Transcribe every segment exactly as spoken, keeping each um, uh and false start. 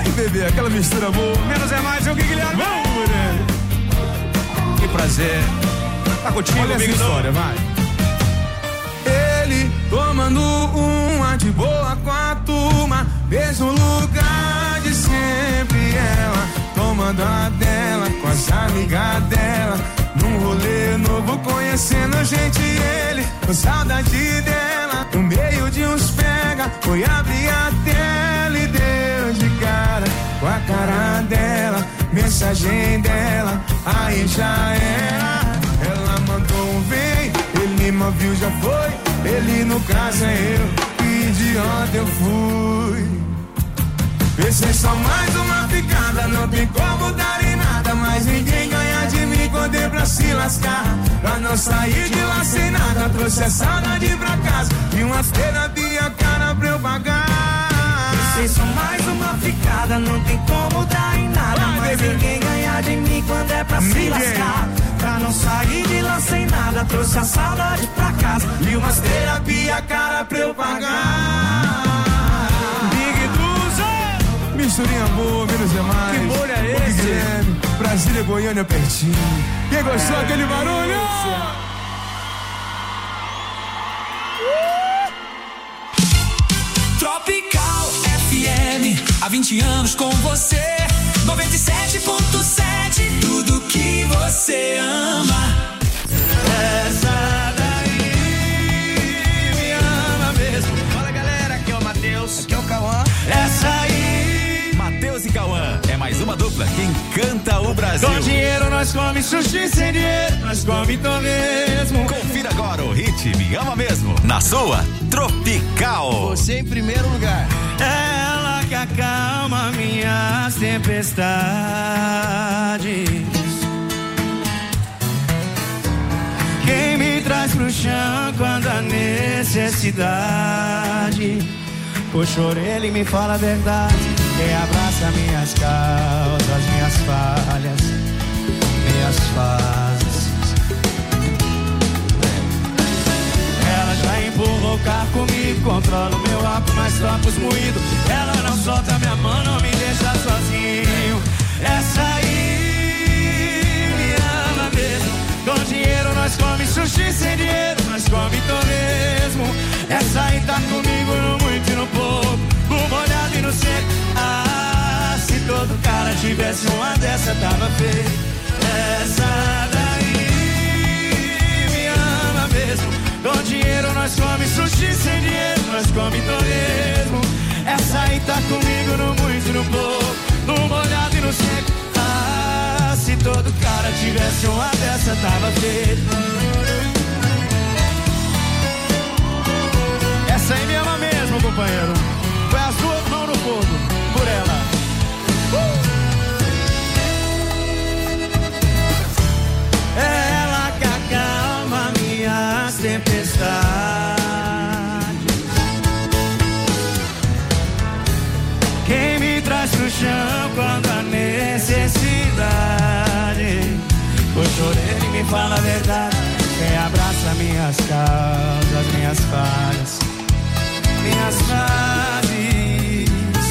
Bebê, aquela mistura boa. Menos é mais, eu que Guilherme. Vamos, mulher. Que prazer. Tá contigo, olha essa Big história, Dom. vai. Ele tomando uma de boa com a turma, mesmo lugar de sempre. Ela tomando a dela com as amigas dela, num rolê novo conhecendo gente. Ele com saudade dela, no meio de uns pega, foi abrir a tela e deu de cara com a cara dela, mensagem dela, aí já era. Ela mandou um vem, ele me viu, já foi. Ele no caso é eu, que idiota eu fui. Pensei só mais uma picada, não tem como dar em nada, mas ninguém ganha de mim quando é pra se lascar. Pra não sair de lá sem nada, trouxe a saudade pra casa e umas terapia a cara pra eu pagar. Pensei só mais uma picada, não tem como dar em nada, vai, mas bebê. ninguém ganha de mim quando é pra Ninguém. se lascar. Pra não sair de lá sem nada, trouxe a saudade pra casa E umas terapia a cara pra eu pagar. Big Duza. Misturinha boa, menos é mais. Que molho é Big esse? Guilherme, Brasília, Goiânia pertinho. Quem gostou daquele barulho? Tropical F M, há vinte anos com você. noventa e sete ponto sete, tudo que você ama. Essa daí me ama mesmo. Fala galera, aqui é o Matheus. Aqui é o Cauã. Essa aí. Matheus e Cauã, é mais uma dupla que encanta o Brasil. Com dinheiro nós come sushi, sem dinheiro nós come então mesmo. Confira agora o hit Me Ama Mesmo, na sua Tropical. Você em primeiro lugar. Ela que acalma minhas tempestades, quem me traz pro chão quando a necessidade puxa a orelha e me fala a verdade, quem abraça minhas causas, minhas falhas, minhas fases. Ela já empurrou o carro comigo, controla o meu ar por mais tropos moídos. Ela não solta minha mão, não me deixa sozinho. Essa aí me ama mesmo. Com dinheiro nós come sushi, sem dinheiro nós come torresmo. Essa aí tá comigo no muito e no pouco, no molhado e no seco. Ah, se todo cara tivesse uma dessa tava feio. Essa daí me ama mesmo. Com dinheiro nós come sushi, sem dinheiro nós come torresmo. Essa aí tá comigo no muito e no pouco, no molhado e no seco. Ah, se todo cara tivesse uma dessa tava feito. Essa aí me ama mesmo, companheiro. Põe as duas mãos no fogo por ela. uh! Ela que acalma minhas tempestades, quem me traz pro chão quando a necessidade puxa a orelha e me fala a verdade, quem abraça minhas causas, minhas falhas, minhas fases.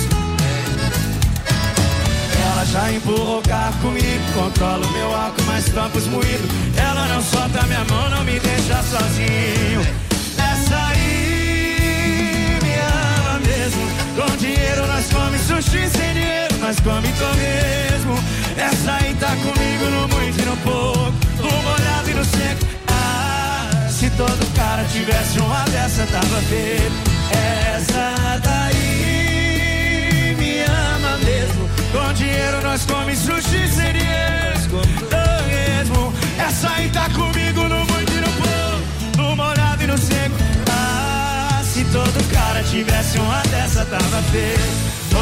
Ela já empurrou o carro comigo, controla o meu álcool, mais trampos moídos. Ela não solta minha mão, não me deixa sozinho. Essa aí me ama mesmo. Com dinheiro nós come sushi, sem dinheiro nós come torresmo. Essa aí tá comigo no muito e no pouco, no molhado e no seco. Ah, se todo cara tivesse uma dessa tava feito. Essa daí me ama mesmo. Com dinheiro nós come sushi, sem dinheiro torresmo. Essa aí tá comigo no muito e no pouco, no molhado e no seco. Ah, se todo cara tivesse uma dessa tava feito. Oh,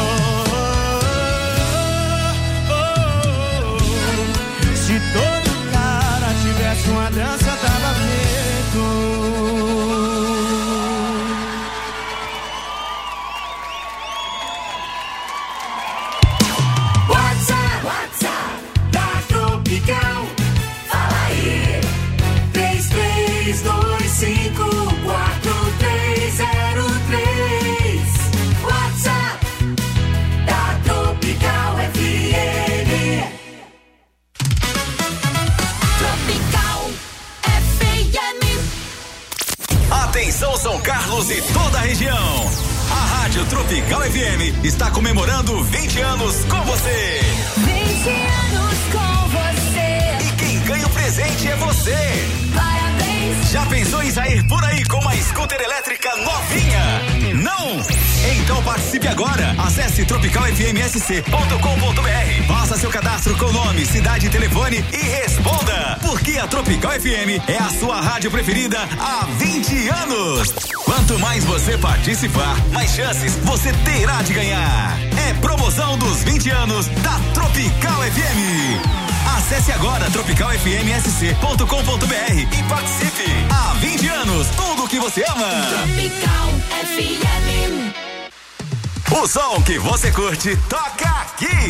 oh, oh, oh. Se todo cara tivesse uma dança tava feito. Fala aí, três três dois cinco quatro três zero três. WhatsApp Tropical F M está comemorando vinte anos com você. vinte anos com você. E quem ganha o presente é você. Parabéns. Já pensou em sair por aí com uma scooter elétrica novinha? Não? Então participe agora. Acesse tropical f m s c ponto com ponto b r. Faça seu cadastro com nome, cidade e telefone e responda. Porque a Tropical F M é a sua rádio preferida há vinte anos. Quanto mais você participar, mais chances você terá de ganhar. É promoção dos vinte anos da Tropical F M. Acesse agora tropical f m s c ponto com ponto b r e participe. Há vinte anos, tudo que você ama. Tropical F M. O som que você curte toca aqui.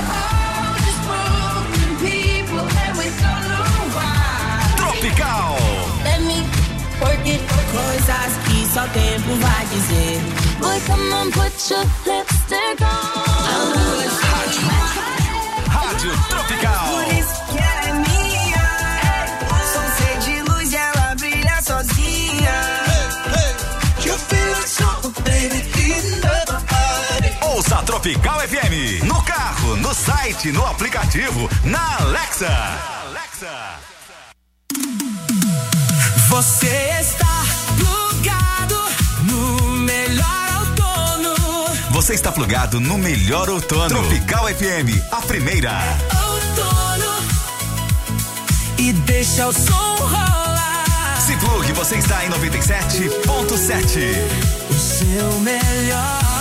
Tropical. Porque coisas que só o tempo vai dizer. Boy, come on, put your lipstick on. Rádio, Rádio Tropical. Por isso que ela é minha. Sou ser de luz e ela brilha sozinha. You feel like so, baby, in the body. Ouça a Tropical F M no carro, no site, no aplicativo, na Alexa. Alexa. Você está plugado no melhor outono. Você está plugado no melhor outono. Tropical F M, a primeira. Outono. E deixa o som rolar. Se plugue, você está em noventa e sete ponto sete. O seu melhor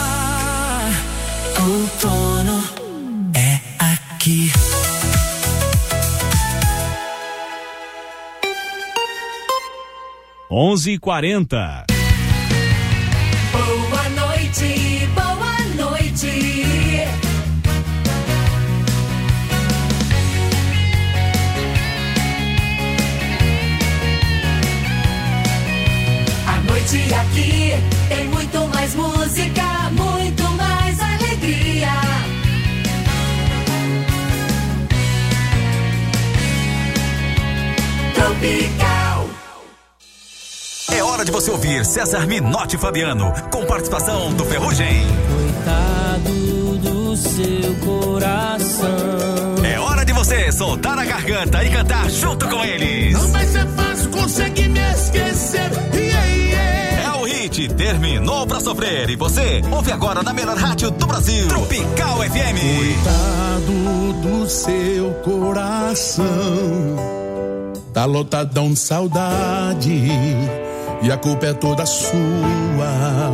outono é aqui. onze e quarenta. Boa noite, boa noite. A noite aqui tem muito mais música, muito mais alegria. Tropical. É hora de você ouvir César Minotti e Fabiano, com participação do Ferrugem. Coitado do seu coração. É hora de você soltar a garganta e cantar junto com eles. Não vai ser fácil conseguir me esquecer. Yeah, yeah. É o hit Terminou Pra Sofrer. E você ouve agora na melhor rádio do Brasil, Tropical F M. Coitado do seu coração, tá lotadão de saudade, e a culpa é toda sua.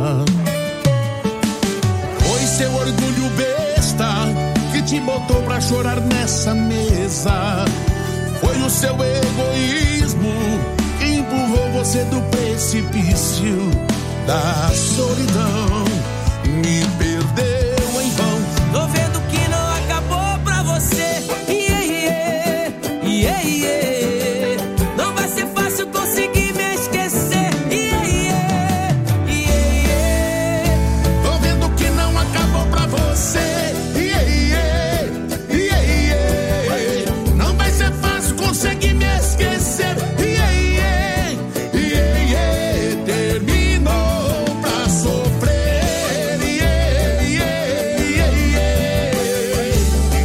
Foi seu orgulho besta que te botou pra chorar nessa mesa. Foi o seu egoísmo que empurrou você do precipício da solidão. Me perdeu em vão. Tô vendo que não acabou pra você. Yeah, yeah, yeah, yeah. Não vai ser fácil conseguir me esquecer. Yeah, yeah, yeah, yeah. Tô vendo que não acabou pra você. Yeah, yeah, yeah, yeah. Não vai ser fácil conseguir me esquecer. Yeah, yeah, yeah, yeah. Terminou pra sofrer. Yeah, yeah, yeah, yeah.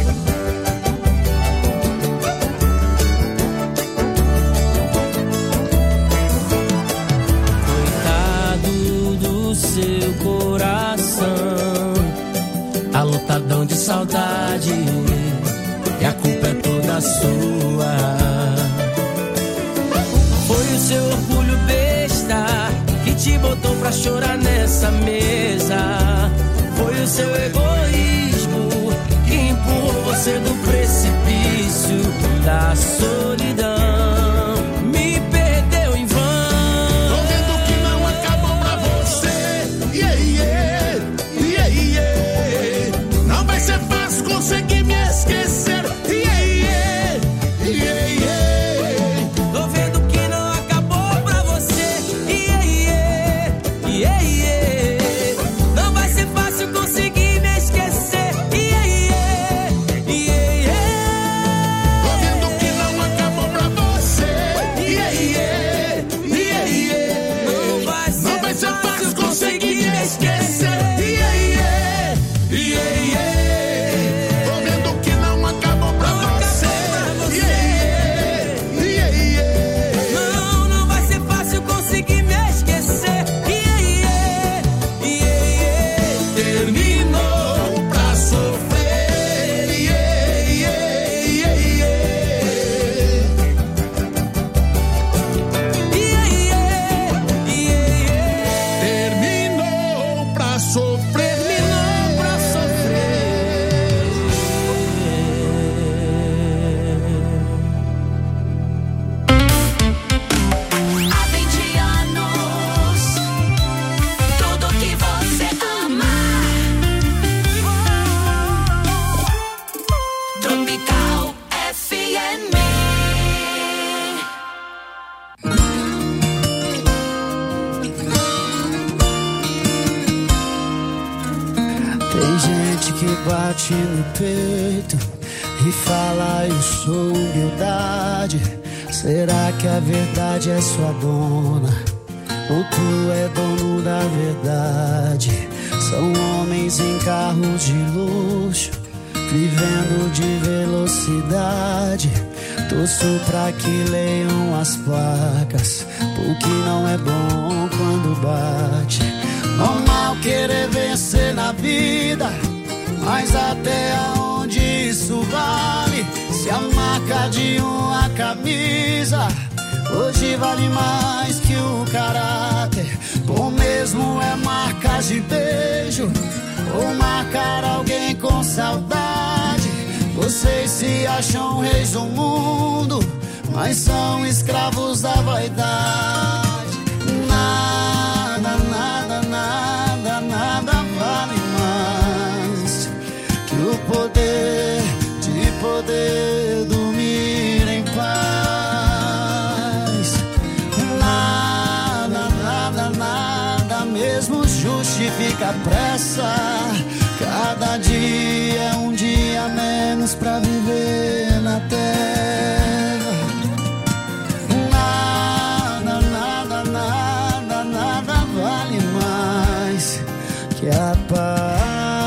Coitado do seu coração, tá lotadão de saudade, e a culpa é toda sua. Foi o seu orgulho besta que te botou pra chorar nessa mesa. Foi o seu egoísmo que empurrou você do precipício da solidão. Me perdeu em vão. Tô vendo que não acabou pra você. Yeah, yeah, yeah, yeah. Não vai ser fácil conseguir me esquecer. Yeah, yeah, yeah, yeah. Tô vendo que não acabou pra você. Yeah, yeah, yeah, yeah. Não vai ser fácil conseguir me esquecer. Yeah, yeah, yeah, yeah. Tô vendo que não acabou pra Tem gente que bate no peito e fala eu sou humildade. Será que a verdade é sua dona? Ou tu é dono da verdade? São homens em carros de luxo, vivendo de velocidade. Torço pra que leiam as placas, porque não é bom quando bate. Normal querer vencer na vida, mas até onde isso vale? Se a marca de uma camisa hoje vale mais que o caráter. Bom mesmo é marcas de beijo ou marcar alguém com saudade. Vocês se acham reis do mundo, mas são escravos da vaidade. Nada, nada, nada, nada vale mais que o poder de poder dormir em paz. Nada, nada, nada mesmo justifica a pressa. Cada dia é um dia a menos pra viver na terra. Nada, nada, nada, nada vale mais que a paz.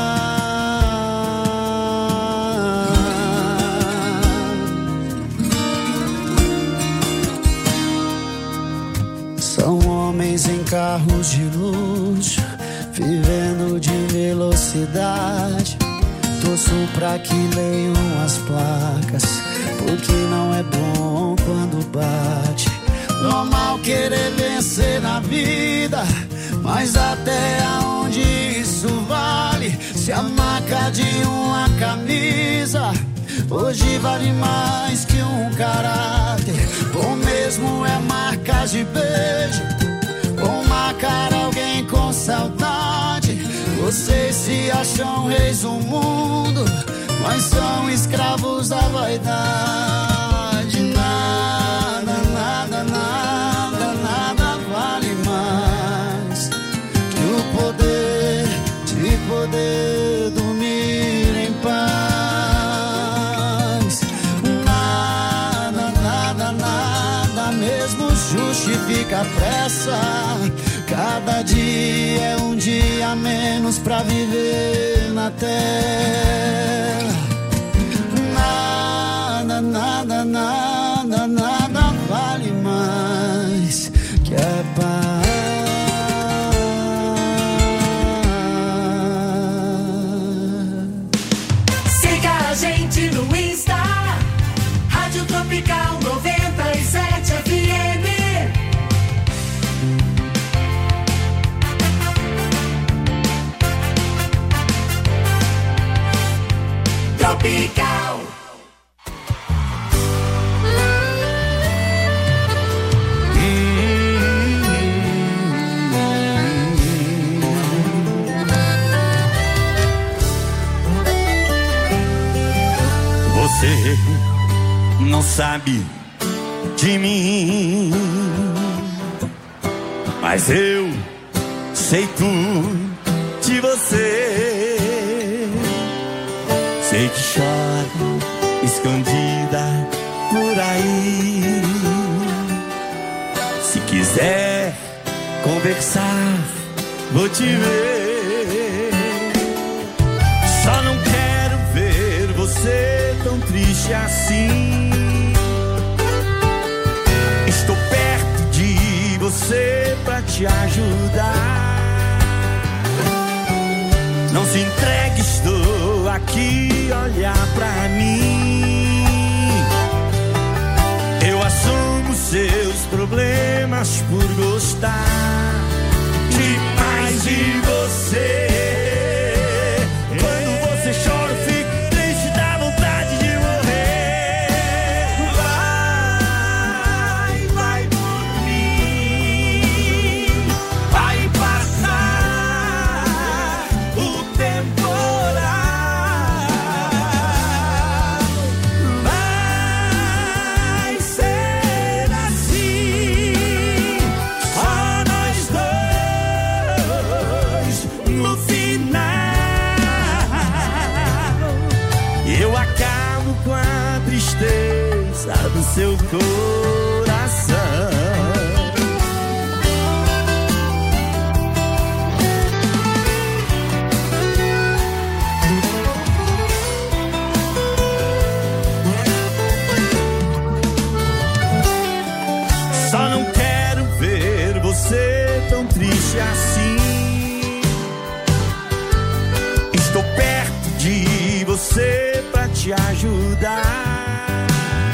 São homens em carros de luxo, vivendo de velocidade. Torço pra que leiam as placas, porque não é bom quando bate. Normal querer vencer na vida, mas até onde isso vale? Se a marca de uma camisa hoje vale mais que um caráter. Bom mesmo é marcas de beijo ou marcar alguém com saudade. Vocês se acham reis do mundo, mas são escravos da vaidade. Nada, nada, nada, nada vale mais que o poder de poder dormir em paz. Nada, nada, nada mesmo justifica a pressa. Cada dia é um dia a menos pra viver na terra. Nada, nada, nada, nada vale mais que a paz. Siga a gente no Insta, Rádio Tropical noventa e sete F M. Tropical. Você não sabe de mim, mas eu sei tudo de você. Sei que chora escondida por aí. Se quiser conversar, vou te ver. Só não quero ver você tão triste assim. Estou perto de você pra te ajudar. Não se entregue, estou aqui, olhar pra mim. Eu assumo seus problemas por gostar demais de você. Quando você chora, eu fico triste, dá vontade de morrer. Vai, vai por mim, vai passar o temporal. Vai ser assim, só nós dois no fim. acabo com a tristeza do seu coração. Só não quero ver você tão triste assim. Estou perto de você pra te ajudar.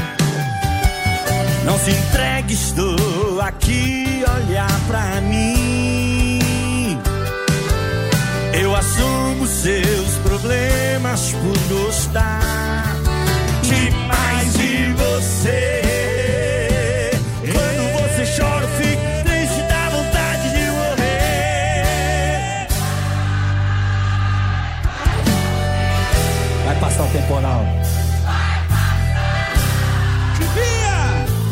Não se entregue, estou aqui, olhar pra mim. Eu assumo seus problemas por gostar demais de você. Quando você chora, eu fico triste, dá vontade de morrer. Vai passar o temporal. Vai passar. Chuvia!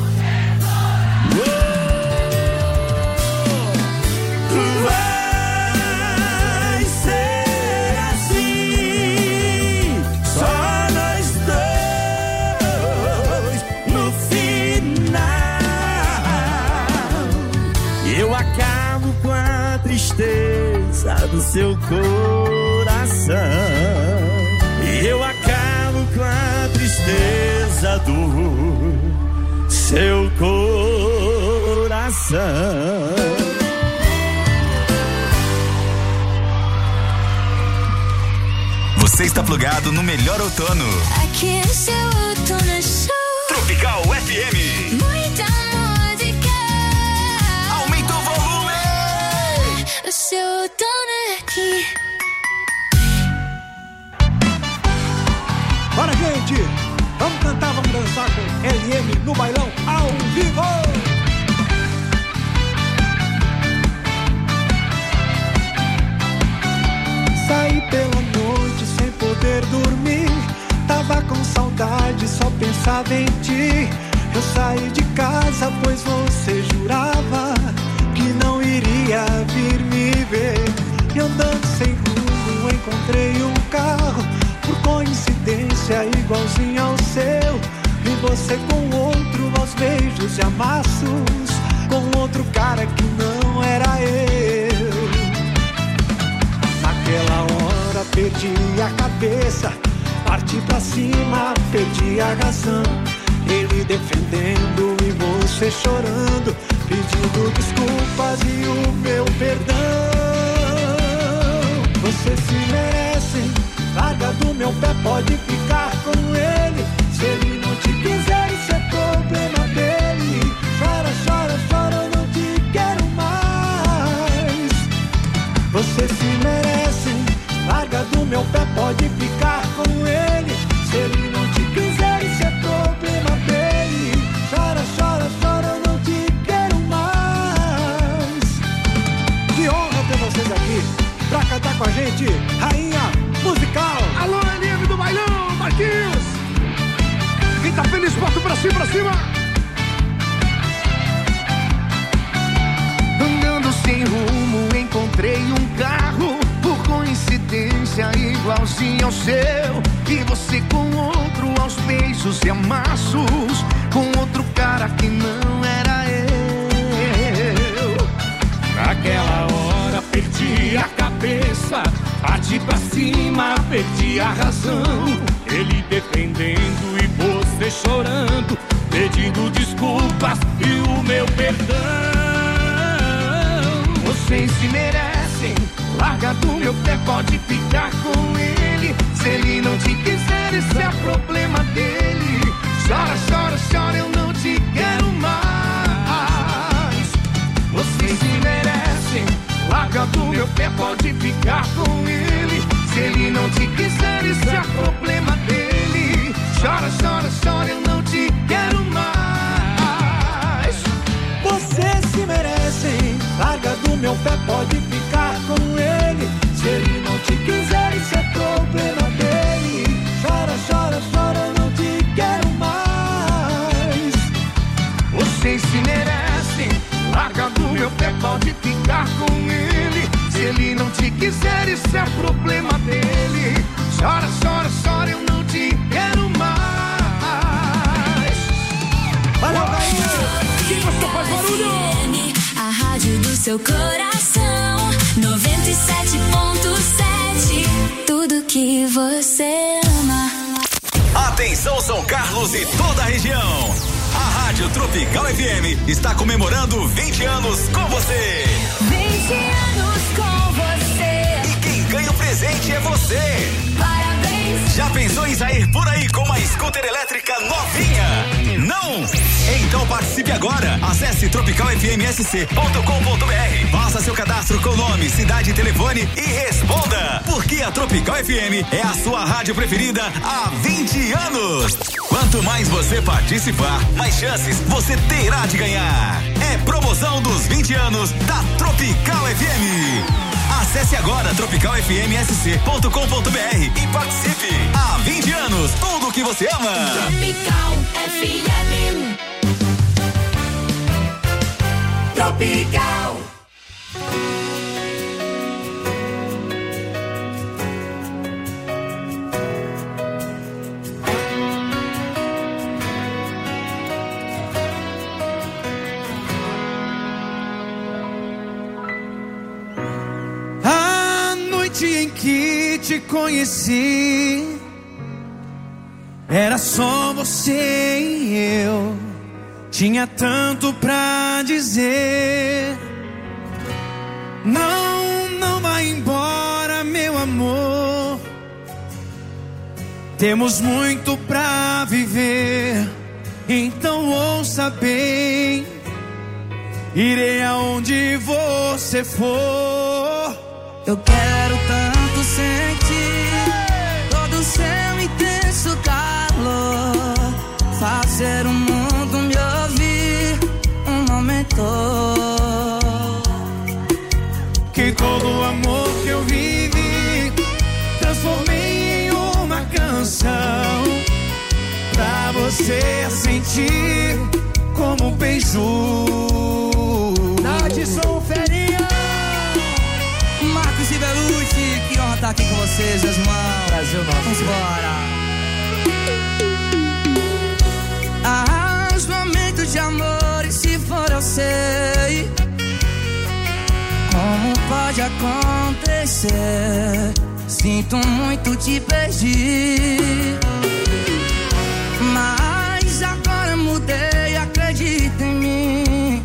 Vai ser assim, só nós dois no final. Eu acabo com a tristeza do seu coração. Eu acabo com a tristeza do seu coração. Você está plugado no melhor outono. Aqui é seu outono show. Tropical F M. Muita música. Aumenta o volume. O seu outono é aqui. Bora, gente! Vamos cantar, vamos dançar com L M no bailão ao vivo! Saí pela noite sem poder dormir. Tava com saudade, só pensava em ti. Eu saí de casa, pois você jurava que não iria vir me ver. E andando sem rumo, encontrei um carro. Por coincidência, igualzinho ao seu. Vi você com outro, aos beijos e amassos, com outro cara que não era eu. Naquela hora perdi a cabeça, parti pra cima, perdi a razão. Ele defendendo e você chorando, pedindo desculpas e o meu perdão. Você se merece, larga do meu pé, pode ficar com ele. Se ele não te quiser, isso é problema dele. Chora, chora, chora, eu não te quero mais. Você se merece, larga do meu pé, pode ficar com ele. Se ele não te quiser, isso é problema dele. Chora, chora, chora, eu não te quero mais. Que honra ter vocês aqui pra cantar com a gente, Rainha Musical. Alô, L M do bailão, Marquinhos. Quem tá feliz, bota pra cima, pra cima. Andando sem rumo, encontrei um carro. Por coincidência, igualzinho ao seu. E você com outro, aos beijos e amassos, com outro cara que não era eu. Naquela hora perdi a cabeça, parti pra cima, perdi a razão. Ele defendendo e você chorando, pedindo desculpas e o meu perdão. Vocês se merecem, larga do meu pé, pode ficar com ele. Se ele não te quiser, isso é problema dele. Chora, chora, chora, eu não te quero mais. Vocês se merecem, larga do meu pé, pode ficar com ele. Se ele não te quiser, isso é problema dele. Chora, chora, chora, eu não te quero mais. Vocês se merecem, larga do meu pé, pode ficar com ele. Se ele não te quiser, isso é problema dele. Chora, chora, chora, eu não te quero mais. Vocês se merecem, larga do meu pé, pode ficar com ele. Se ele não te quiser, isso é problema dele. Chora, chora, chora, eu não te quero mais. seu coração. noventa e sete ponto sete, tudo que você ama. Atenção São Carlos e toda a região. A Rádio Tropical F M está comemorando vinte anos com você. vinte anos com você. E quem ganha o presente é você. Parabéns. Já pensou em sair por aí com uma scooter elétrica novinha? Não? Então participe agora. Acesse tropical f m s c ponto com ponto b r. Faça seu cadastro com nome, cidade e telefone e responda. Porque a Tropical F M é a sua rádio preferida há vinte anos. Quanto mais você participar, mais chances você terá de ganhar. É promoção dos vinte anos da Tropical F M. Acesse agora tropical f m s c ponto com ponto b r e participe. Há vinte anos, tudo que você ama. Tropical F M. Tropical. A noite em que te conheci era só você e eu. Tinha tanto pra dizer. Não, não vai embora, meu amor. Temos muito pra viver. Então ouça bem. Irei aonde você for. Eu quero tanto sentir todo o seu intenso calor. Fazer o mundo me ouvir um momento. Que todo o amor que eu vivi transformei em uma canção. Pra você sentir como um beijo. Nadson Ferinha, Marcos e Belucci, que honra estar aqui com vocês, meus irmãos. Brasil nosso. Vamos embora. Arrastamento de amor, e se for eu sei como pode acontecer. Sinto muito te perder, mas agora mudei, acredita em mim.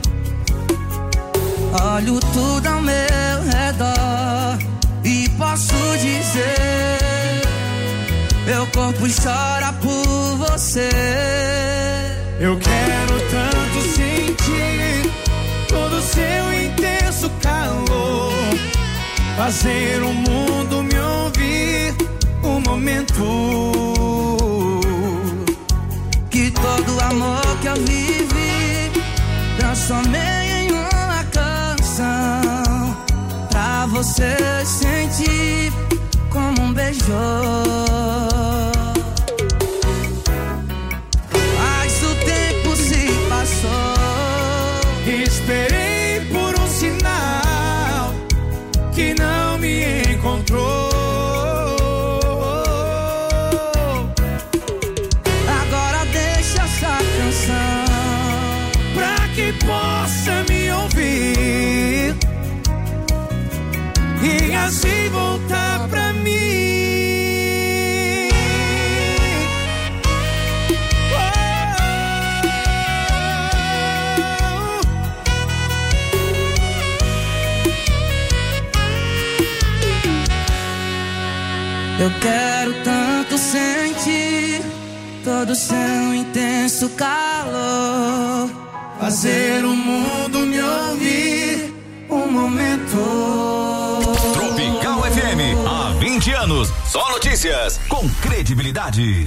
Olho tudo ao meu redor e posso dizer, meu corpo chora por você. Eu quero tanto sentir todo o seu intenso calor. Fazer o mundo me ouvir um momento. Que todo o amor que eu vivi transformei em uma canção. Pra você sentir como um beijo. Esperei por um sinal que não me encontrou. Agora deixa essa canção pra que possa me ouvir e assim voltar pra mim. Eu quero tanto sentir todo o seu intenso calor. Fazer o mundo me ouvir um momento. Tropical F M, há vinte anos, só notícias com credibilidade.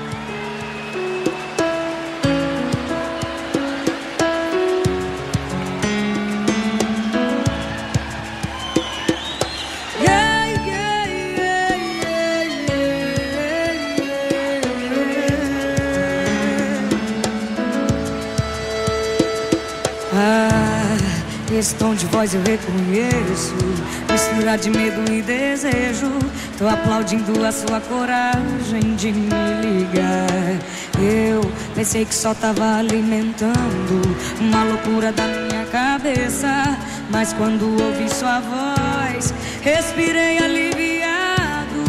Esse tom de voz eu reconheço, mistura de medo e desejo. Tô aplaudindo a sua coragem de me ligar. Eu pensei que só tava alimentando uma loucura da minha cabeça. mas quando ouvi sua voz, respirei aliviado.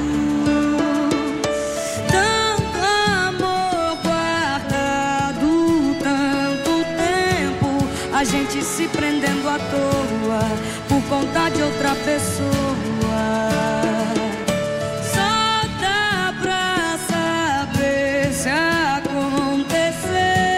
Tanto amor guardado, tanto tempo, a gente se prendendo à toa por conta de outra pessoa. Só dá pra saber se acontecer.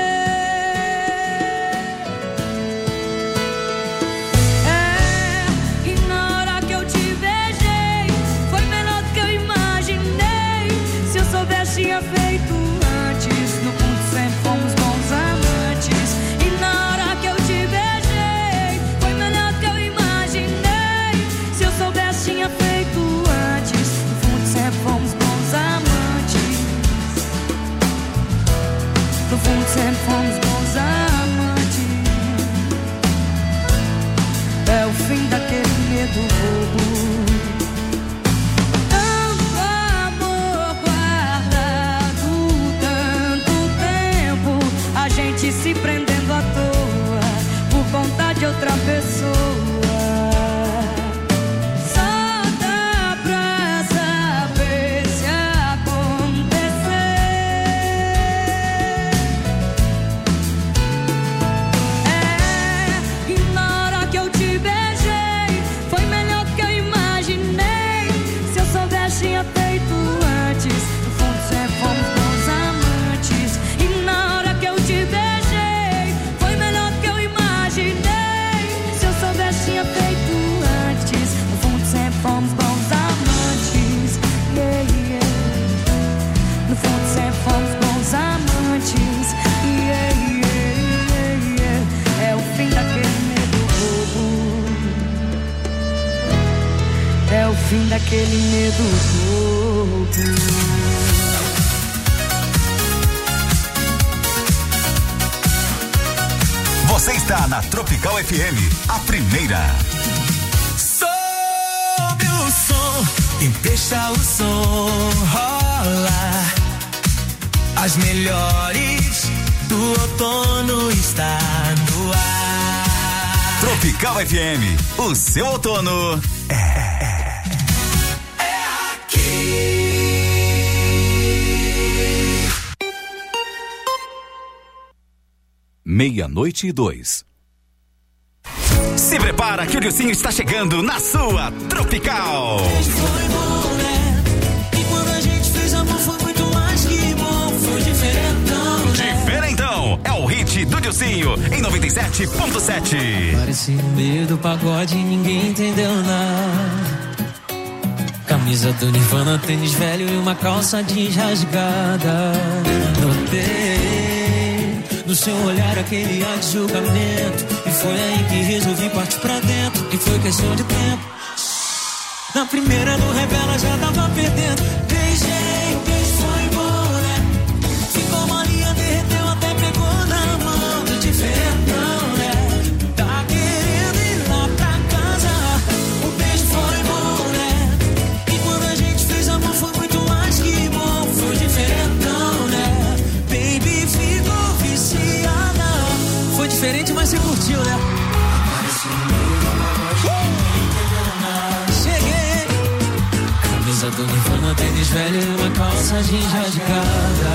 É, e na hora que eu te beijei, foi melhor do que eu imaginei. Se eu soubesse, tinha feito antes. No fundo sempre fomos bons amantes. E na hora que eu te beijei, foi melhor do que eu imaginei. Se eu soubesse, tinha feito antes. No fundo sempre fomos bons amantes. No fundo sempre fomos bons amantes. É o fim daquele medo bobo. Tanto amor guardado, tanto tempo, a gente se prendendo à toa por conta de outra pessoa. Só dá pra saber se acontecer. É, e na hora que eu te beijei, foi melhor do que eu imaginei. Se eu soubesse, tinha feito antes. No fundo sempre fomos bons amantes. E na hora que eu te beijei, foi melhor do que eu imaginei. Se eu soubesse, tinha feito antes. No fundo sempre fomos bons amantes. Yeah, yeah. No fundo sempre fomos bons amantes. Yeah, yeah, yeah, yeah. É o fim daquele medo bobo. É o fim daquele medo bobo. Você está na Tropical F M, a primeira. Sobe o som e deixa o som rolar. As melhores do outono está no ar. Tropical F M, o seu outono é, é, É aqui. meia-noite e dois. Se prepara que o Dilcinho está chegando na sua Tropical. Foi bom, né? E quando a gente fez amor foi muito mais que bom. Foi diferentão, né? Diferentão é o hit do Dilcinho em noventa e sete ponto sete. Parecia no meio do pagode e ninguém entendeu nada. Camisa do Nirvana, tênis velho e uma calça jeans rasgada. Notei no seu olhar aquele ar de julgamento. E foi aí que resolvi partir pra dentro. E foi questão de tempo. Na primeira do revela já tava perdendo. Beijei, o beijo foi bom, né? Ficou molinha, derreteu, até pegou na mão. Do diferentão, né? Tá querendo ir lá pra casa. O beijo foi bom, né? E quando a gente fez amor foi muito mais que bom. Foi diferentão, né? Baby ficou viciada. Foi diferente, mas você curtiu, né? Cheguei. Camisa do Nirvana, tênis velho e uma calça jeans rasgada.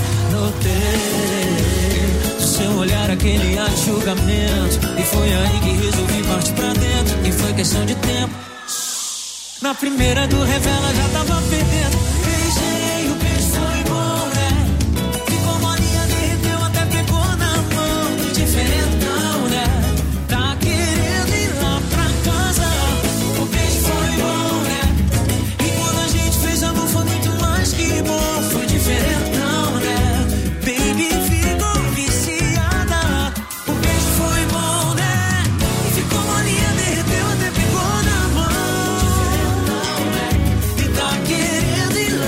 Notei do seu olhar aquele ar de julgamento. E foi aí que resolvi partir pra dentro. E foi questão de tempo. Na primeira do revela já tava perdendo. Beijei, o beijo foi bom, né? Ficou molinha, derreteu, até pegou na mão. Diferentão, né? Tá querendo ir lá pra casa. O beijo foi bom, né? E quando a gente fez amor foi muito mais que bom. Foi diferentão, né? Baby ficou viciada. O beijo foi bom, né? E ficou molinha, derreteu, até pegou na mão. E tá querendo ir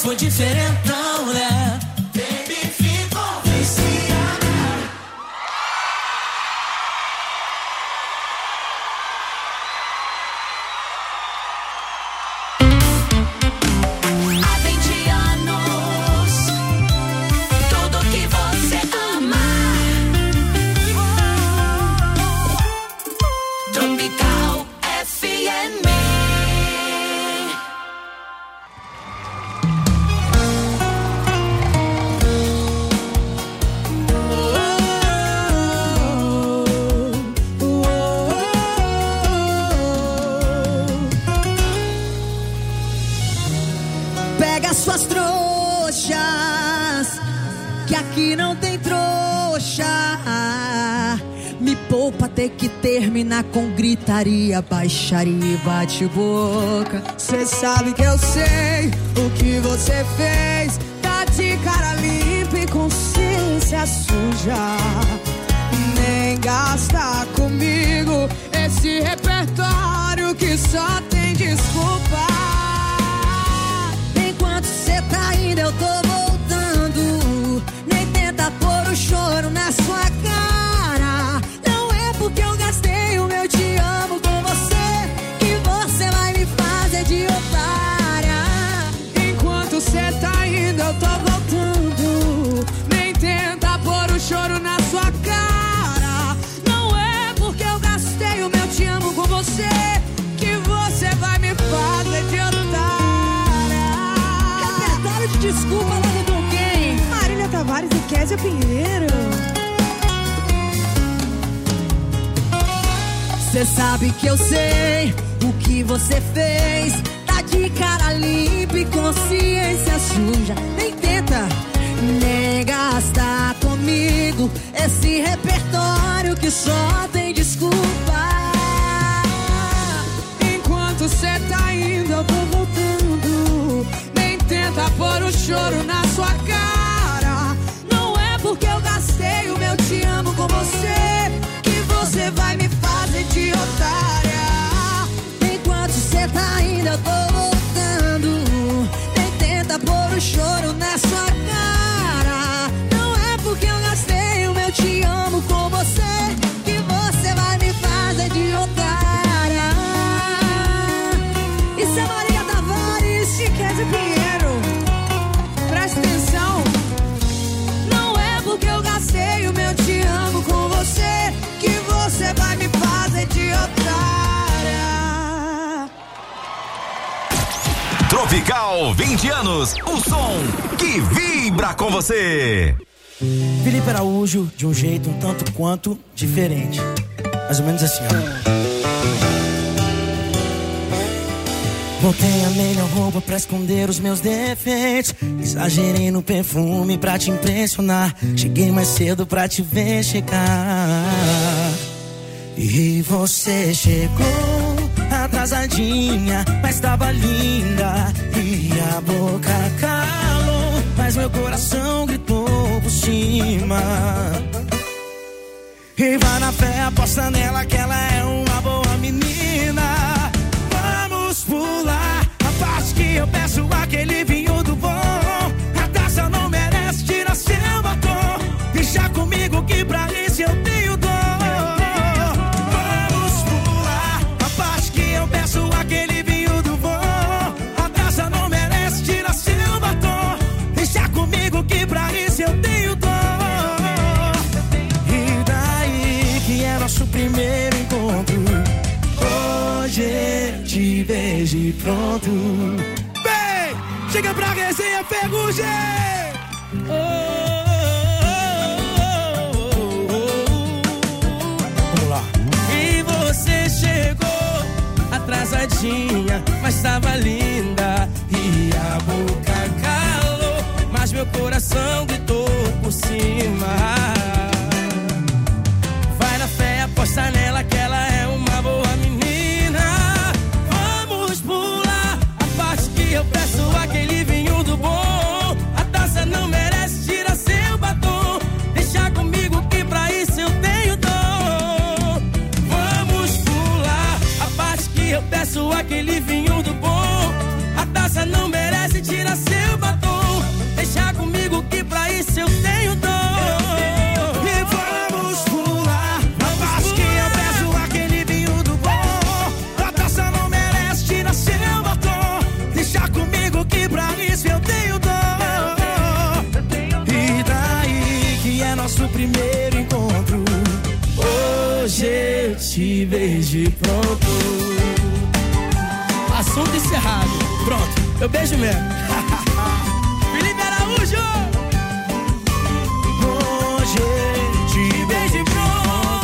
foi diferentão, né? Baby, ficou viciada. Há vinte anos, tudo que você ama. Tropical F M. Pega suas trouxas, que aqui não tem trouxa. Me poupa ter que terminar com gritaria, baixaria e bate-boca. Cê sabe que eu sei o que você fez. Tá de cara limpa e consciência suja. Nem gasta comigo esse repertório que só tem desculpa. Enquanto cê tá indo eu tô voltando. Nem tenta pôr o choro na sua cara. Não é porque eu gastei o meu te amo com você que você vai me fazer de otária. Enquanto cê tá indo eu tô voltando. Nem tenta pôr o choro na sua cara. Não é porque eu gastei o meu te amo com você que você vai me fazer de otária. Repertório de desculpa logo com quem? Marília Tavares e Kézia Pinheiro. Cê sabe que eu sei o que você fez. Tá de cara limpa e consciência suja. Nem tenta, nem gasta comigo esse repertório que só tem desculpa. Enquanto cê tá indo eu tô voltando. Nem tenta pôr o choro na sua cara. Não é porque eu gastei o meu te amo com você que você vai me fazer de otária. Enquanto cê tá indo eu tô voltando. Nem tenta pôr o choro na sua cara. Não é porque eu gastei o meu te amo com você que você vai me fazer de otária. Isso é Maria Tavares e Kézia Pinheiro. Presta atenção. Não é porque eu gastei o meu te amo com você que você vai me fazer de otária. Tropical vinte anos, o som que vibra com você. Felipe Araújo, de um jeito um tanto quanto diferente. Mais ou menos assim, ó. Botei a melhor roupa pra esconder os meus defeitos. Exagerei no perfume pra te impressionar. Cheguei mais cedo pra te ver chegar. E você chegou atrasadinha, mas tava linda. E a boca calou, mas meu coração gritou por cima. E vai na fé, aposta nela que ela é uma boa menina. Vamos pular a parte que eu peço aquele vinho do bom. A taça não merece, tira seu batom. Deixa comigo que pra isso eu tenho dor. Vamos pular a parte que eu peço aquele vinho do bom. A taça não merece, tira seu batom. Deixa comigo que pra isso eu tenho dor. E daí que é nosso primeiro encontro. Hoje te vejo e pronto. Vem, chega pra resenha, Ferrugem. Oh, oh, oh, oh. Vamos lá. E você chegou atrasadinha, mas tava linda. E a boca calou, mas meu coração gritou por cima. Vai na fé, aposta nela que ela é uma boa menina. Vamos pular a parte que eu peço aquele vinho do bom. A taça não merece, tira seu batom. Deixa comigo que pra isso eu tenho dom. Vamos pular a parte que eu peço aquele vinho do bom. A taça não merece, tira seu batom. o primeiro encontro. Hoje eu te vejo e pronto. Assunto encerrado. Pronto, eu beijo mesmo. Felipe Araújo! Hoje eu te beijo e pronto.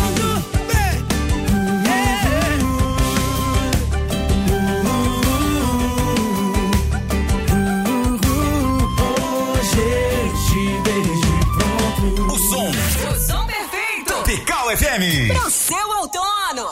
Tropical F M. Pro seu outono.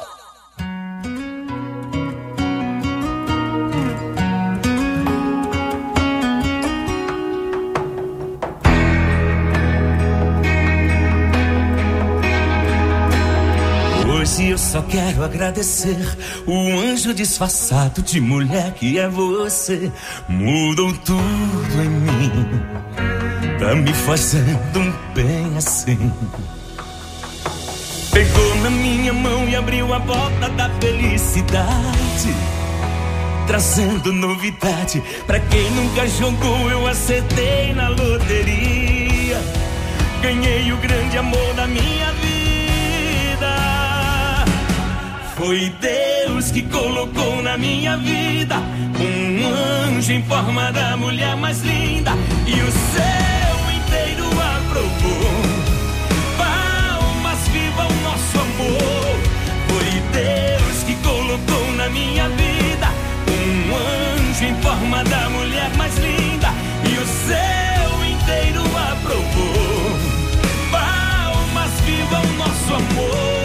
Hoje eu só quero agradecer o anjo disfarçado de mulher que é você. Mudou tudo em mim, tá me fazendo um bem assim. Pegou na minha mão e abriu a porta da felicidade, trazendo novidade. Pra quem nunca jogou, eu acertei na loteria. Ganhei o grande amor da minha vida. Foi Deus que colocou na minha vida um anjo em forma da mulher mais linda. E o céu inteiro aprovou. Viva o nosso amor. Foi Deus que colocou na minha vida um anjo em forma da mulher mais linda. E o céu inteiro aprovou. Palmas, viva o nosso amor.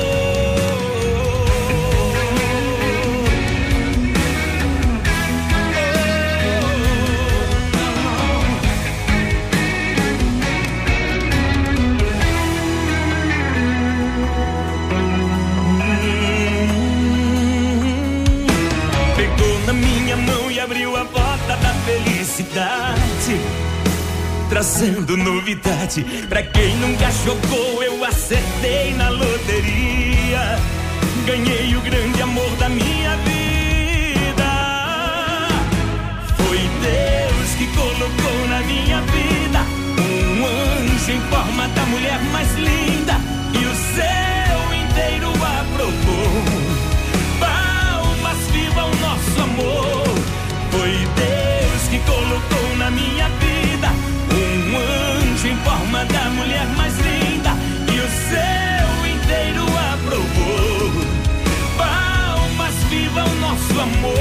Abriu a porta da felicidade, trazendo novidade. Pra quem nunca jogou, eu acertei na loteria. Ganhei o grande amor da minha vida. Foi Deus que colocou na minha vida um anjo em forma da mulher mais linda. E o céu inteiro aprovou. Palmas, viva o nosso amor. Foi Deus que colocou na minha vida um anjo em forma da mulher mais linda. E o céu inteiro aprovou. Palmas, viva o nosso amor.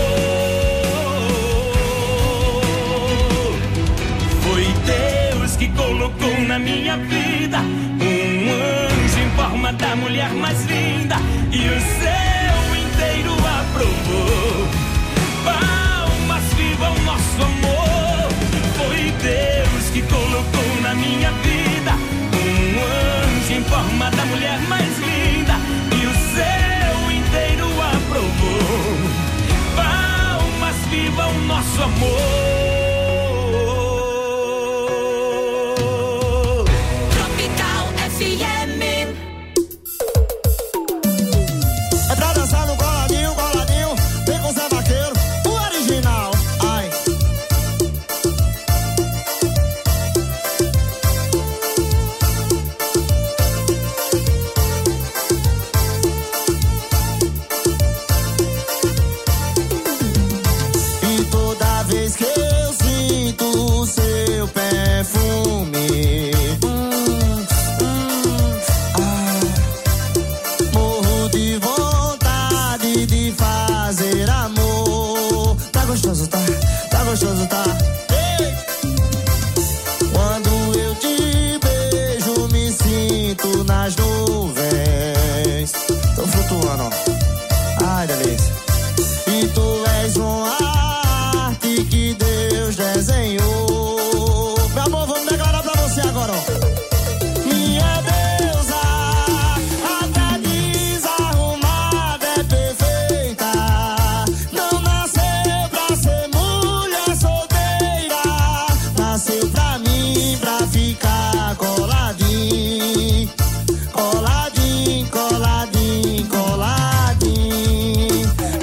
Foi Deus que colocou na minha vida um anjo em forma da mulher mais linda. E o céu inteiro aprovou. Palmas, viva o nosso amor. Foi Deus que colocou na minha vida um anjo em forma da mulher mais linda. E o céu inteiro aprovou. Palmas, viva o nosso amor. Tropical F M. É pra dançar no coladinho, coladinho. Vem com Zé Vaqueiro, o original. Ai. E toda vez que eu sinto o seu perfume, hum, hum, ah, morro de vontade de fazer amor. Tá gostoso, tá? Tá gostoso, tá? Ei! Quando eu te beijo, me sinto nas nuvens. Tô flutuando, ó. Ai, delícia. E tu és uma arte que Deus desenhou. Meu amor, vamos declarar pra você agora, ó. Minha deusa, até desarrumada é perfeita. Não nasceu pra ser mulher solteira. Nasceu pra mim, pra ficar coladinho. Coladinho, coladinho, coladinho.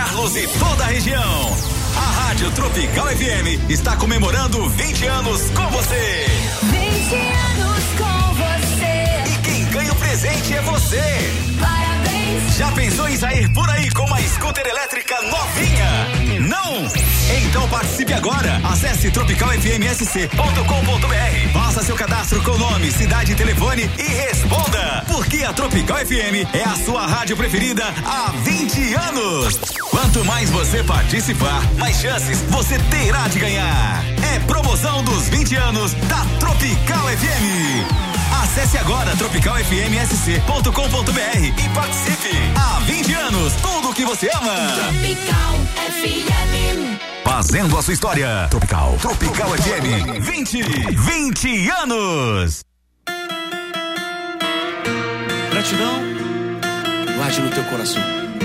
Carlos e toda a região. A Rádio Tropical F M está comemorando vinte anos com você. vinte anos com você. E quem ganha o presente é você. Parabéns. Já pensou em sair por aí com uma scooter elétrica novinha? Não? Então participe agora. Acesse tropical f m s c ponto com ponto b r. Faça seu cadastro com nome, cidade e telefone e responda. Porque a Tropical F M é a sua rádio preferida há vinte anos. Quanto mais você participar, mais chances você terá de ganhar. É promoção dos vinte anos da Tropical F M. Acesse agora tropical f m s c ponto com ponto b r e participe. Há vinte anos, tudo que você ama. Tropical F M. Fazendo a sua história. Tropical. Tropical F M. vinte. vinte anos. Gratidão. Guarde no teu coração.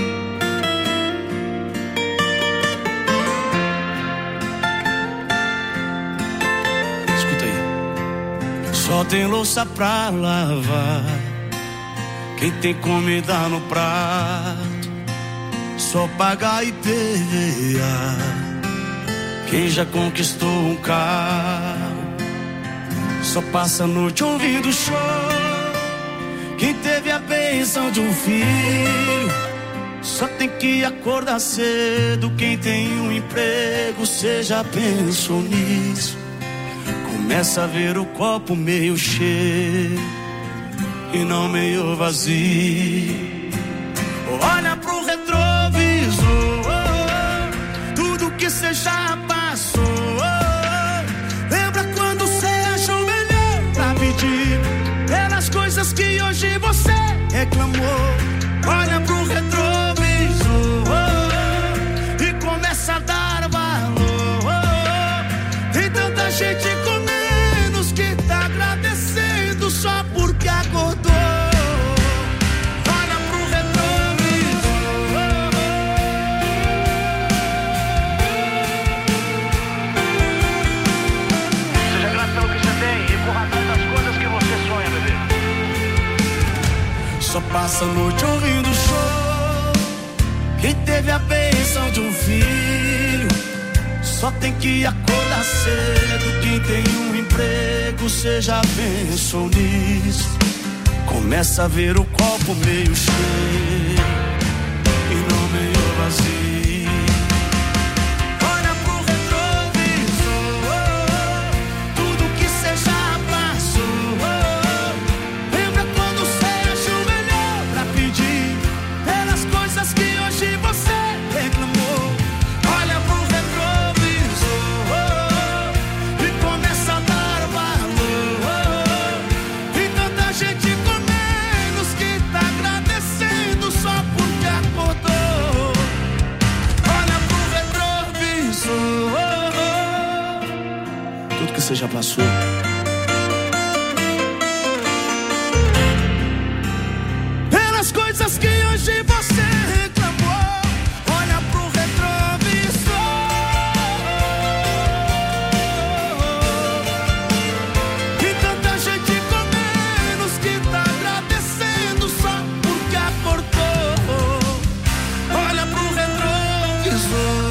Escuta aí. Só tem louça pra lavar. Quem tem comida no prato só paga I P V A. Quem já conquistou um carro só passa a noite ouvindo show. Quem teve a bênção de um filho só tem que acordar cedo. Quem tem um emprego, cê já pensou nisso? Começa a ver o copo meio cheio e não meio vazio. Olha pro retrovisor, tudo que cê já passou. Lembra quando cê achou melhor pra pedir pelas coisas que hoje você reclamou? Olha pro retrovisor e começa a dar valor. Tem tanta gente com menos que tá agradecendo só porque acordou. Olha pro retrovisor. Seja grato pelo que você tem e corra atrás das coisas que você sonha, bebê. Só passa a noite ouvindo show. Quem teve a bênção de um filho só tem que acordar cedo. Quem tem um emprego, cê já pensou nisso? Começa a ver o copo meio cheio e não meio vazio. Olha pro retrovisor, tudo que cê já passou. Lembra quando cê achou melhor pra pedir pelas coisas que hoje você reclamou? Olha pro retrovisor e começa a dar valor. Tem tanta gente com menos que tá agradecendo só porque acordou. Olha pro retrovisor, tudo que você já passou. Pelas coisas que hoje você reclamou. Olha pro retrovisor. E tanta gente com menos que tá agradecendo só porque acordou. Olha pro retrovisor.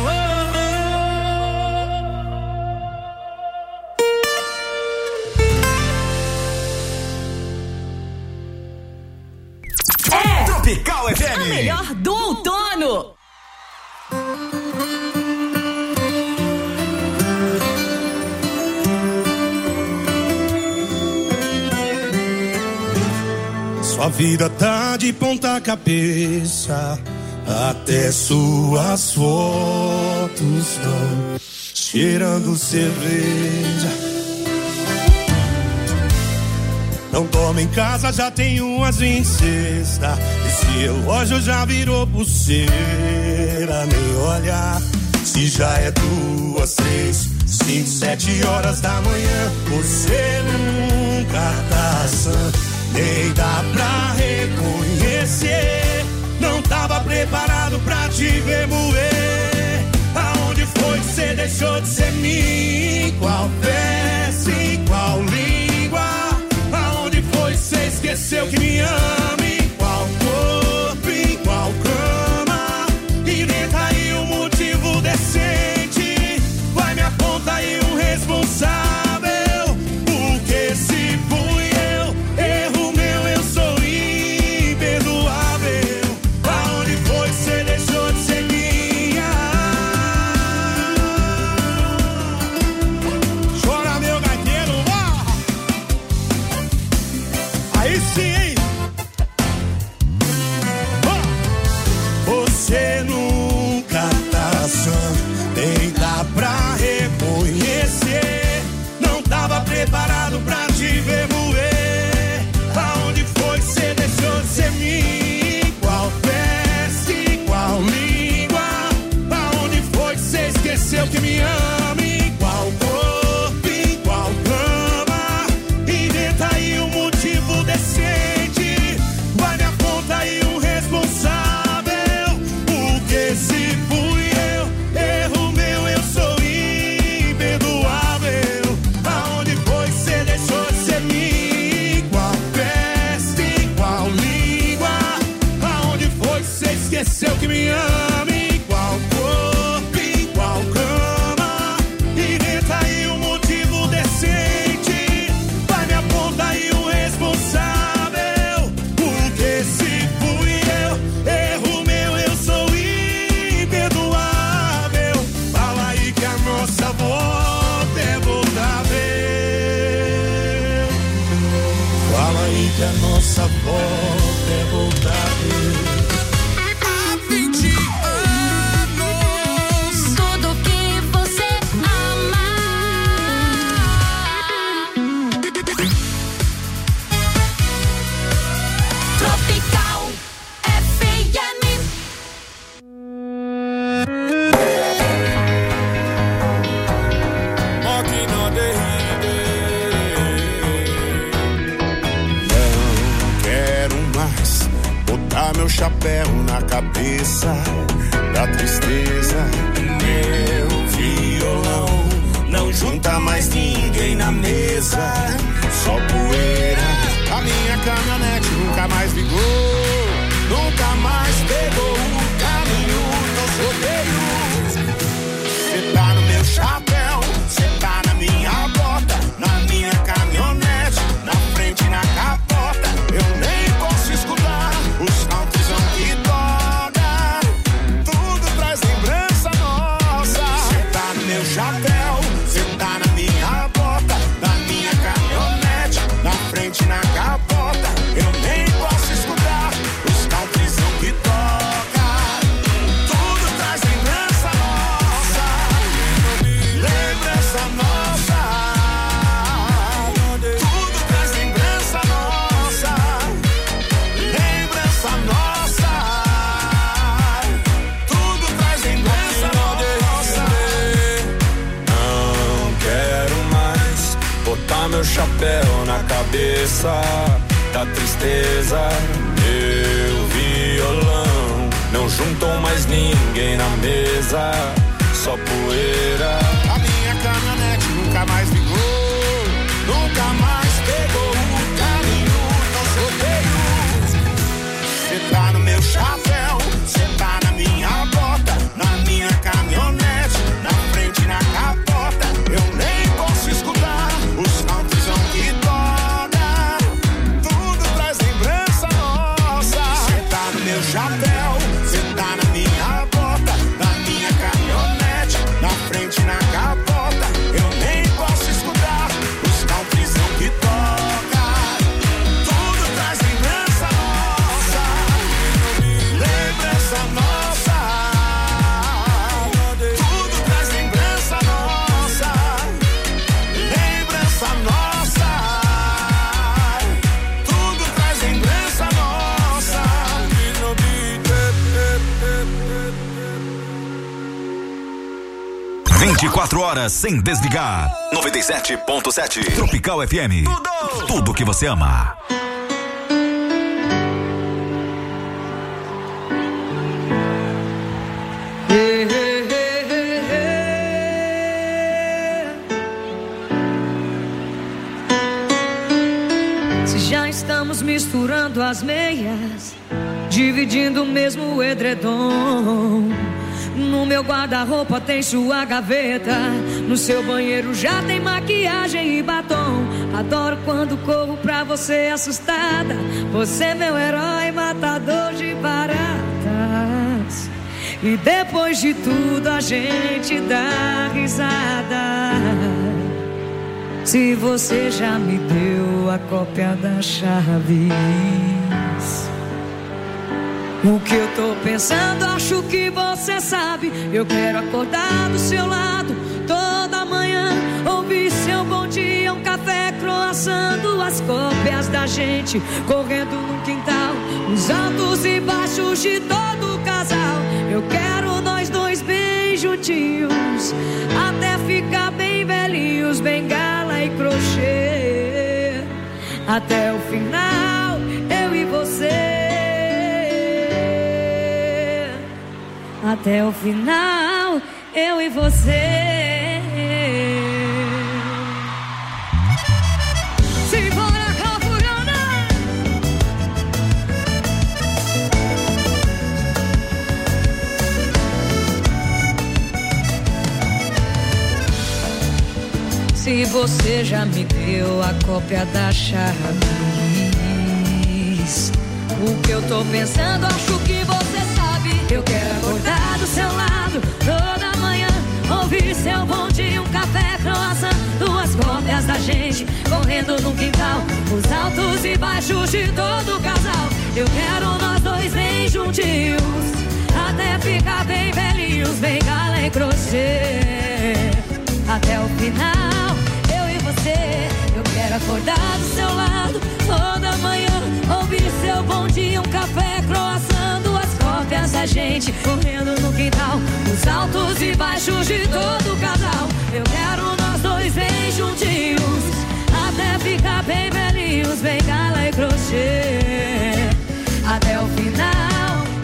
Tropical F M. A melhor do outono. Sua vida tá de ponta cabeça, até suas fotos estão cheirando cerveja. Não toma em casa, já tem umas em cesta. Esse relógio já virou pulseira. Nem olha se já é duas, três, cinco, sete horas da manhã. Você nunca tá sã, nem dá pra reconhecer. Não tava preparado pra te ver moer. Aonde foi que você deixou de ser mim? Qual peça, em qual língua? Aonde foi que você esqueceu que me ama? Em qual corpo, em qual cama? Inventa aí chapéu na cabeça da tristeza. Meu violão não junta mais ninguém na mesa, só poeira. A minha caminhonete nunca mais ligou, nunca mais pegou o caminho do sorteio. Cê tá no meu chapéu, cê tá na minha bota, na minha caminhonete, na frente e na capota. Eu nem posso escutar os countryzão que toca, tudo traz lembrança nossa. Cê tá no meu chapéu, cê tá na minha bota, na minha caminhonete, na frente e na capota. Eu nem posso escutar os countryzão que toca, tudo traz lembrança nossa. Lembrança nossa, tudo traz lembrança nossa. Lembrança nossa, tudo traz lembrança nossa. Não quero mais botar meu chapéu na cabeça da tristeza. Meu violão não juntou mais ninguém na mesa, só poeira. A minha caminhonete nunca mais ligou, nunca mais pegou o caminho do sorteio. Cê tá no meu chapéu, cê tá na minha bota, na minha caminhonete, na frente e na capota. Eu nem posso escutar os countryzão que toca, tudo traz lembrança nossa. Cê tá no meu chapéu, cê tá na minha bota, na minha caminhonete, na frente e na capota. Eu nem posso escutar os countryzão que toca, tudo traz lembrança nossa. Lembrança nossa, tudo traz lembrança nossa. Lembrança nossa, tudo traz lembrança nossa. vinte e quatro horas sem desligar. noventa e sete ponto sete Tropical F M. Tudo, tudo que você ama. Se já estamos misturando as meias, dividindo o mesmo edredom. No meu guarda-roupa tem sua gaveta, no seu banheiro já tem maquiagem e batom. Adoro quando corro pra você assustada, você é meu herói matador de baratas. E depois de tudo a gente dá risada. Se você já me deu a cópia das chaves, o que eu tô pensando, acho que você sabe. Eu quero acordar do seu lado toda manhã, ouvir seu bom dia, um café, croissant, duas cópias da gente correndo no quintal, os altos e baixos de todo o casal. Eu quero nós dois bem juntinhos, até ficar bem velhinhos, bengala e crochê, até o final, eu e você. Até o final, eu e você. Simbora, Calfurana! Se você já me deu a cópia das chaves, o que eu tô pensando, acho que você sabe. Eu quero acordar do seu lado toda manhã, ouvir seu bom dia, um café, croissant, duas cópias da gente correndo no quintal, os altos e baixos de todo o casal. Eu quero nós dois bem juntinhos, até ficar bem velhinhos, bengala e crochê, até o final, eu e você. Eu quero acordar do seu lado toda manhã, ouvir seu bom dia, um café, croissant, duas cópias da gente correndo no quintal, os altos e baixos de todo o casal. Eu quero nós dois bem juntinhos, até ficar bem velhinhos, bengala e crochê, até o final,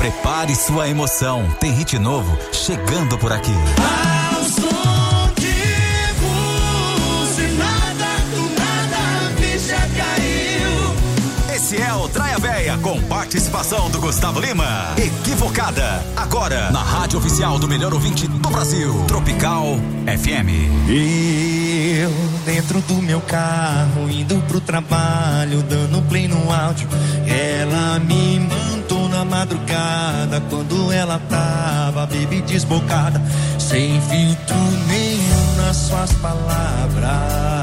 Prepare sua emoção, tem hit novo chegando por aqui. Ao som de buzinada, do nada a ficha caiu. Esse é o Traia Véia, com participação do Gustavo Lima. Equivocada, agora na rádio oficial do melhor ouvinte do Brasil, Tropical F M. Eu, dentro do meu carro, indo pro trabalho, dando play no áudio, ela me mandou na madrugada, quando ela tava, baby, desbocada, sem filtro nenhum nas suas palavras.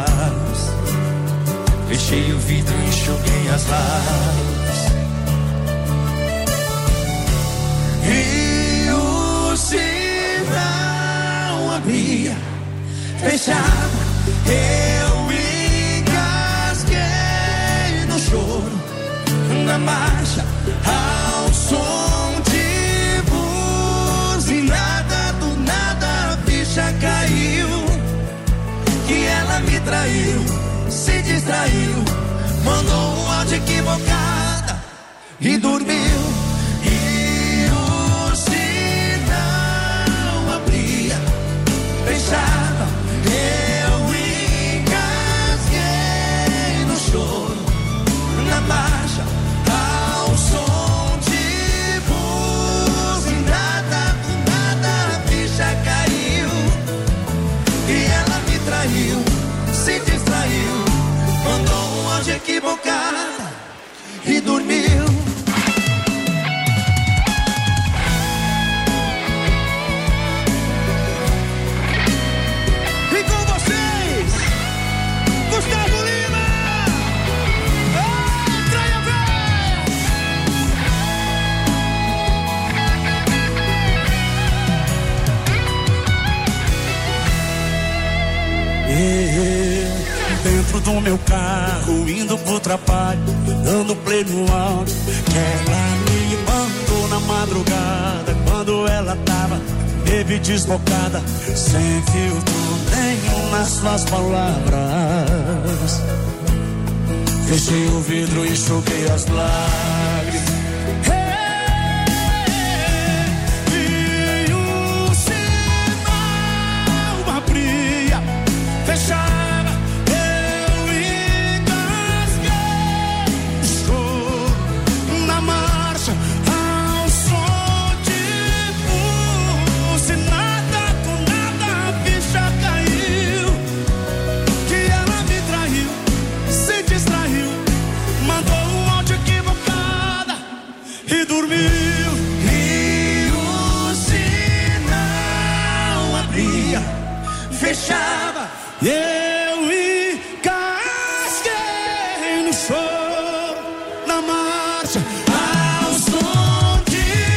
Fechei o vidro e enxuguei as lágrimas. E o sinal abria, fechava, eu engasguei no choro, na marcha, ao som de buzinada, do nada a ficha caiu, que ela me traiu, se distraiu, mandou um áudio equivocada e dormiu. E o sinal abria, fechava, eu engasguei no choro, na marcha, ao som de buzinada, do nada a ficha caiu, e ela me traiu, se distraiu, mandou um áudio equivocado e dormiu. E com vocês, Gustavo Lima. Oh, Traia Eu, dentro do meu carro, indo pro trabalho, dando play no áudio, que ela me mandou na madrugada, quando ela tava, baby, desbocada, sem filtro nenhum nas suas palavras. Fechei o vidro e enxuguei as lágrimas.